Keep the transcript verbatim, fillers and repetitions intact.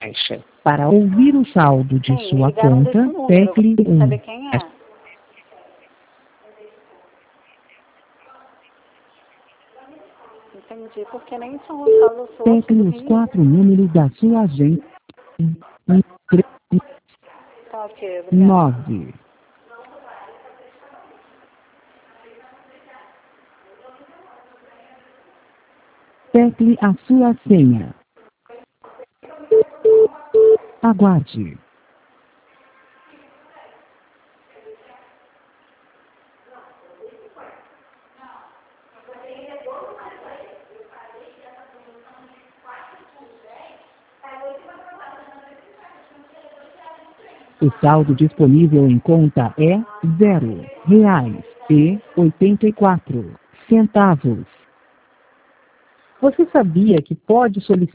caixa. Para ouvir o saldo de Sim, sua ligaram desse conta, número. tecle Quer um. saber quem é? Entendi, porque nem em São Gonçalo eu sou, sou Tecle do os Rio. quatro números da sua agenda. Tá, ok, obrigada. nove. Tecle a sua senha. Aguarde. O saldo disponível em conta é zero reais e oitenta e quatro centavos. Você sabia que pode solicitar